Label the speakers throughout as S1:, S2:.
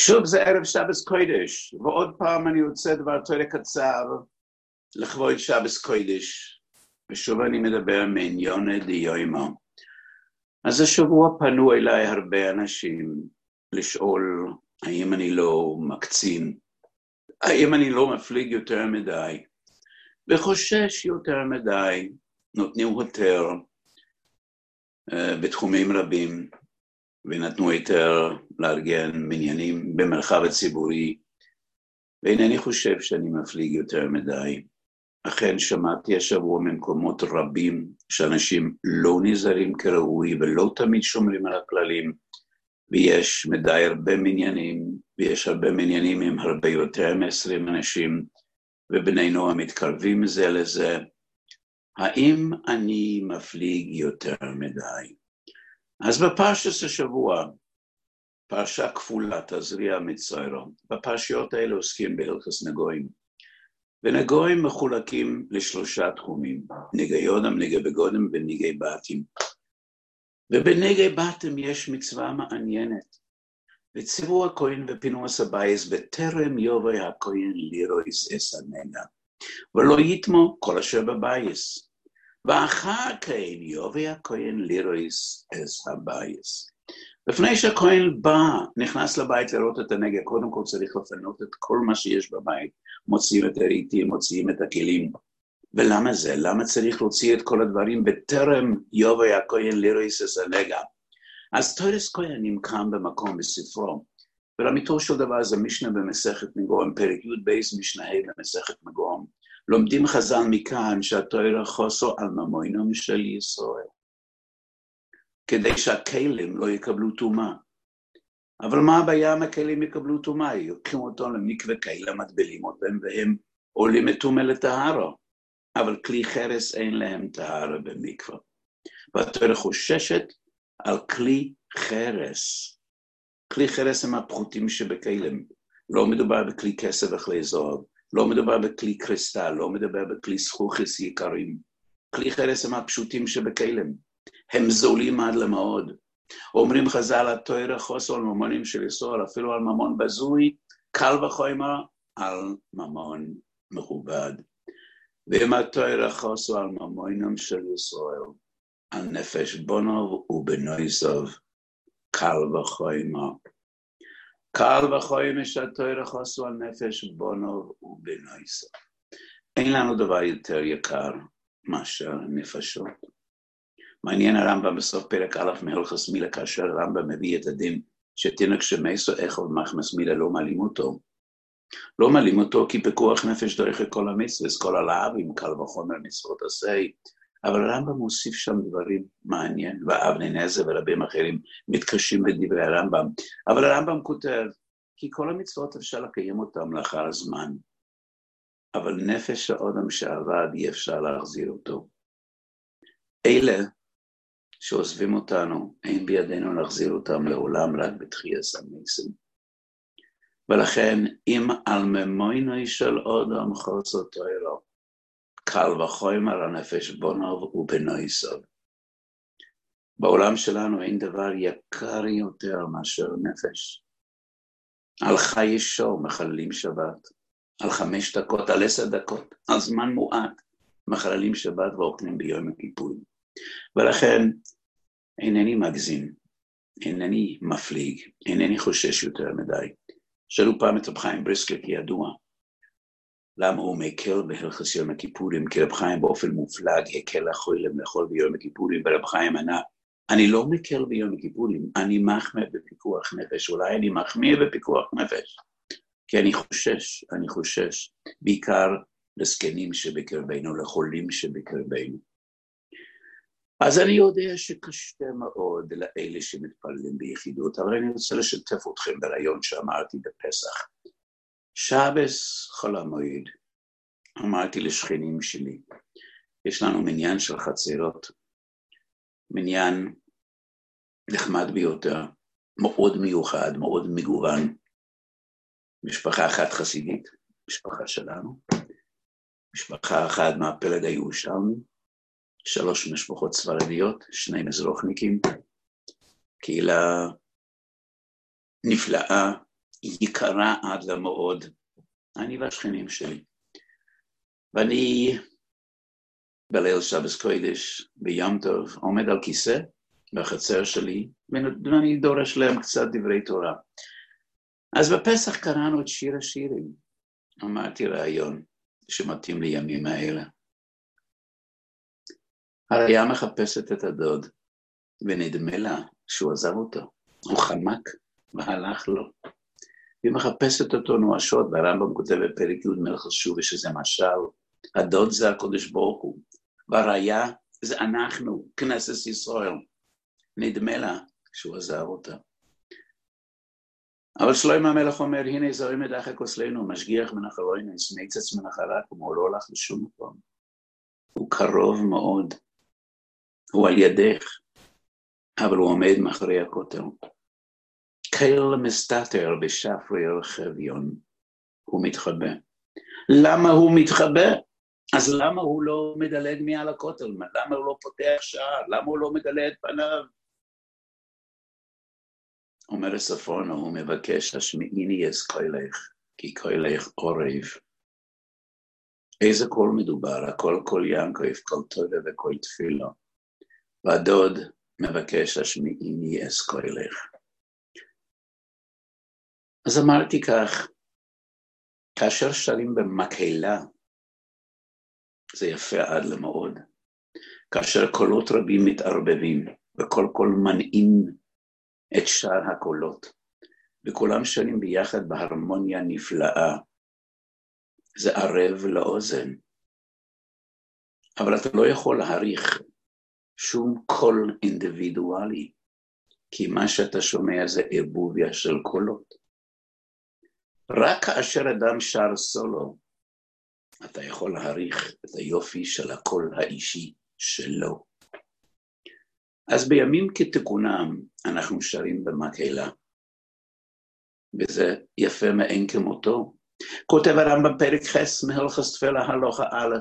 S1: שוב זה ערב שבס קודש, ועוד פעם אני רוצה דבר תורה קצר לכבוד שבס קודש, ושוב אני מדבר מעניון דיומא. אז השבוע פנו אליי הרבה אנשים לשאול האם אני לא מקצין, האם אני לא מפליג יותר מדי, וחושש יותר מדי, נותנים יותר בתחומים רבים, ונתנו יותר לארגן מניינים במרחב הציבורי, ואינני חושב שאני מפליג יותר מדי. אכן שמעתי השבוע ממקומות רבים שאנשים לא נזהרים כראוי ולא תמיד שומרים על הכללים, ויש מדי הרבה מניינים, ויש הרבה מניינים עם הרבה יותר מ-20 אנשים, ובני נוער מתקרבים זה לזה. האם אני מפליג יותר מדי? אז בפרשת השבוע, פרשה כפולה, תזריע מצוירו, בפרשיות האלה עוסקים בהלכות נגויים, ונגויים מחולקים לשלושה תחומים, נגעי אודם, נגעי בגודם ונגעי בתים. ובנגעי בתים יש מצווה מעניינת, וציוו הכהן ופינוס הבייס בטרם יובא הכהן לירויס אס הנגע, ולא יתמו כל אשר בבייס. ואחר כן יובא הכהן לירויס אס הבייס. לפני שהכהן בא, נכנס לבית לראות את הנגע, קודם כל צריך לפנות את כל מה שיש בבית. מוציאים את הרהיטים, מוציאים את הכלים. ולמה זה? למה צריך להוציא את כל הדברים בטרם יובא הכהן לירויס אס הנגע? אז תורס כהנים קם במקום בספרו, ולאמיתו של דבר זה משנה במסכת מגורם, פרק י' בייס משנה ה' במסכת מגורם. לומדים חז"ל מכאן שהתורה חוסו על ממונם של ישראל, כדי שהכלים לא יקבלו טומאה. אבל מה הבעיה אם הכלים יקבלו טומאה? יוקחים אותו למקווה כאלה, מטבלים אותם, והם עולים את טומאה לטהרה. אבל כלי חרס אין להם טהרה במקווה. והתורה חוששת על כלי חרס. כלי חרס הם הפחותים שבכלים. לא מדובר בכלי כסף וכלי זהב. לא מדובר בכלי קריסטל, לא מדובר בכלי זכוכית יקרים. כלי חרס הם הפשוטים שבכלים. הם זולים עד למאוד. אומרים חז"ל, התורה חוסו על ממונים של ישראל, אפילו על ממון בזוי, קל וחומר על ממון מכובד. ואם התורה חוסו על ממונים של ישראל, על נפש בונוב ובנויסוב, קל וחומר. קל וחומר שהתורה חוסו על נפש בונוב ובנויסוב. אין לנו דבר יותר יקר מאשר נפשות. מעניין הרמב"ם בסוף פרק א' מהלכות מילה, כאשר הרמב"ם מביא את הדין שתינוק שמייסו אכול מחמס מילה לא מעלים אותו. לא מעלים אותו כי פיקוח נפש דרך כל המצוות, כל הלאווים, קל וחומר מצוות עשה. אבל הרמב"ם מוסיף שם דברים מעניין, ואבני נזר ורבים אחרים מתקשים בדברי הרמב"ם. אבל הרמב"ם כותב, כי כל המצוות אפשר לקיים אותם לאחר הזמן, אבל נפש האדם שעבד אי אפשר להחזיר אותו. אלה שעוזבים אותנו, אין בידינו להחזיר אותם לעולם רק בתחיית המתים. ולכן, אם על ממונו של אדם חוסו תורה, קל וחומר על נפש בונוב ובנויסוב. בעולם שלנו אין דבר יקר יותר מאשר נפש. על חי שור מחללים שבת, על 5 דקות, על 10 דקות, על זמן מועט, מחללים שבת ואוכלים ביום הכיפורים. ולכן אינני מגזים, אינני מפליג, אינני חושש יותר מדי. שאלו פעם את רב חיים בריסקר כידוע, למה הוא מקל בהלכות יום הכיפורים, כי רב חיים באופן מופלג הקל לחולים לאכול ביום הכיפורים, ורב חיים ענה, אני לא מקל ביום הכיפורים, אני מחמיר בפיקוח נפש, אולי אני מחמיר בפיקוח נפש, כי אני חושש, בעיקר לזקנים שבקרבנו, לחולים שבקרבנו. אז אני יודע שקשה מאוד לאלה שמתפללים ביחידות, אבל אני רוצה לשתף אתכם ברעיון שאמרתי בפסח. שבס חול המועד, אמרתי לשכנים שלי, יש לנו מניין של חצרות, מניין נחמד ביותר, מאוד מיוחד, מאוד מגוון, משפחה אחת חסידית, משפחה שלנו, משפחה אחת מהפלג הירושלמי, 3 משפחות ספרדיות, 2 מזרוחניקים, קהילה נפלאה, יקרה עד למאוד, אני והשכנים שלי. ואני בליל שבס קודש, ביום טוב, עומד על כיסא בחצר שלי, ואני דורש להם קצת דברי תורה. אז בפסח קראנו את שיר השירים. אמרתי רעיון שמתאים לימים האלה. הרעיה מחפשת את הדוד, ונדמה לה שהוא עזב אותו. הוא חמק והלך לו. והיא מחפשת אותו נואשות, והרמב"ם כותב בפרק י' מלך שובי שזה משל. הדוד זה הקדוש ברוך הוא, והרעיה זה אנחנו, כנסת ישראל. נדמה לה שהוא עזב אותה. אבל שלמה המלך אומר, הנה זוהי מדחק כוסלנו, משגיח מן אחרינו, יסמיצץ מן אחריו, הוא לא הולך לשום מקום. הוא קרוב מאוד. הוא על ידך, אבל הוא עומד מאחורי הכותל. כל מסתתר בשפרי הרחביון, הוא מתחבא. למה הוא מתחבא? אז למה הוא לא מדלג מעל הכותל? למה הוא לא פותח שער? למה הוא לא מגלה את פניו? אומר הספרונו, הוא מבקש, השמיעיני אס קולך, כי קולך עורב. איזה קול מדובר? הקול קול ינקוף, קול תודה וקול תפילה. והדוד מבקש, השמיעיני אס קולך. אז אמרתי כך, כאשר שרים במקהלה, זה יפה עד למאוד. כאשר קולות רבים מתערבבים, וכל קול מנעים את שאר הקולות, וכולם שרים ביחד בהרמוניה נפלאה, זה ערב לאוזן. אבל אתה לא יכול להעריך שום קול אינדיבידואלי, כי מה שאתה שומע זה ערבוביה של קולות. רק כאשר אדם שר סולו, אתה יכול להעריך את היופי של הקול האישי שלו. אז בימים כתיקונם אנחנו שרים במקהלה, וזה יפה מאין כמותו. כותב הרמב"ם פרק ח' מהלכות תפילה הלכה א',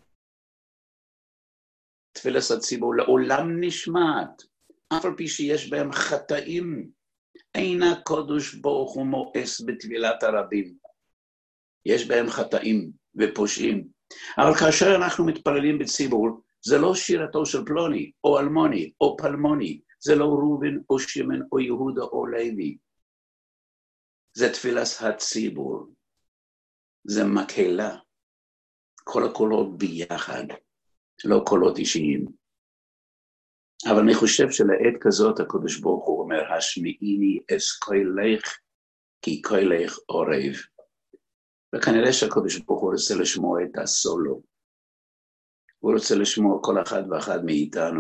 S1: תפילת הציבור לעולם נשמעת, אף על פי שיש בהם חטאים, אין הקדוש ברוך הוא מואס בתפילת הרבים. יש בהם חטאים ופושעים, אבל כאשר אנחנו מתפללים בציבור, זה לא שירתו של פלוני, או אלמוני, או פלמוני, זה לא רובין, או שמן, או יהודה, או לוי. זה תפילת הציבור, זה מקהלה, כל הקולות ביחד, לא קולות אישיים. אבל אני חושב שלעת כזאת הקדוש ברוך הוא אומר, השמיעיני אס קולך, כי קולך עורב. וכנראה שהקדוש ברוך הוא רוצה לשמוע את הסולו. הוא רוצה לשמוע כל אחד ואחד מאיתנו.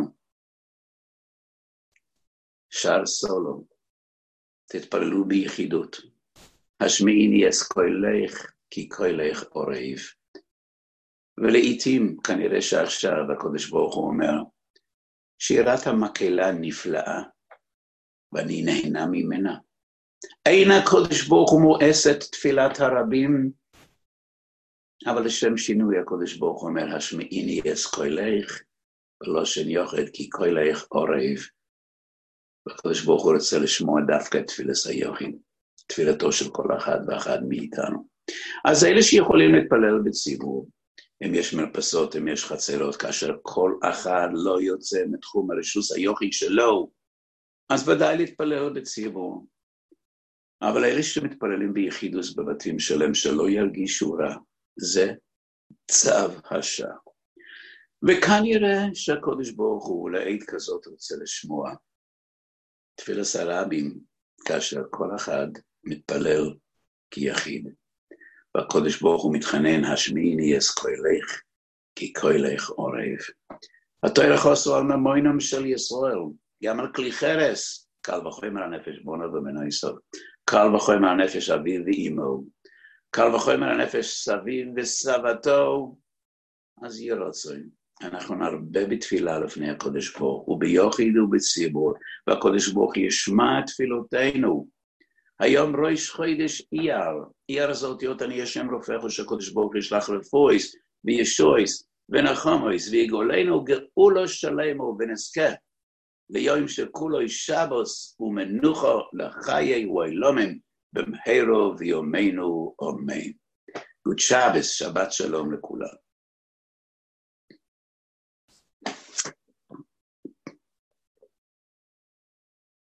S1: שר סולו, תתפללו ביחידות. השמיעיני אס קולך, כי קולך עורב. ולעיתים, כנראה שעכשיו הקדוש ברוך הוא אומר, שירת המקהלה נפלאה, ואני נהנה ממנה. אין הקדוש ברוך הוא מואס את תפילת הרבים, אבל לשם שינוי הקדוש ברוך הוא אומר, השמיעיני אס קולך, ולא שניוחד כי קולך עורב. והקדוש ברוך הוא רוצה לשמוע דווקא את תפילת היוחד, תפילתו של כל אחד ואחד מאיתנו. אז אלה שיכולים להתפלל בציבור, אם יש מרפסות, אם יש חצרות, כאשר כל אחד לא יוצא מתחום הרשוס היוחד שלו, אז ודאי להתפלל בציבור. אבל אלה שמתפללים ביחידוס בבתים שלהם, שלא ירגישו רע, זה צו השעה. וכנראה שהקדוש ברוך הוא לעת כזאת רוצה לשמוע תפילת הרבים, כאשר כל אחד מתפלל כיחיד. והקדוש ברוך הוא מתחנן, השמיעיני אס קולך, כי קולך עורב. התורה חוסו על ממוינם של ישראל, גם על כלי חרס, קל וחומר הנפש בונו ובנו יסוד, קל וחומר הנפש אביו ואימו, קל וחומר הנפש סביו וסבתו, אז יהיה רצון. אנחנו נרבה בתפילה לפני הקדוש ברוך הוא, ביוחד ובציבור, והקדוש ברוך ישמע תפילותינו. היום ראש חודש אייר זה אותיות אני השם רופאך, שהקדוש ברוך ישלח רפואיס וישויס ונחמויס ויגולנו גאולו שלמו ונזכה ליום שכולו שבוס ומנוחו לחיי ואילומים במהרו ויומנו אמן. Good Shabbos, שבת שלום לכולם.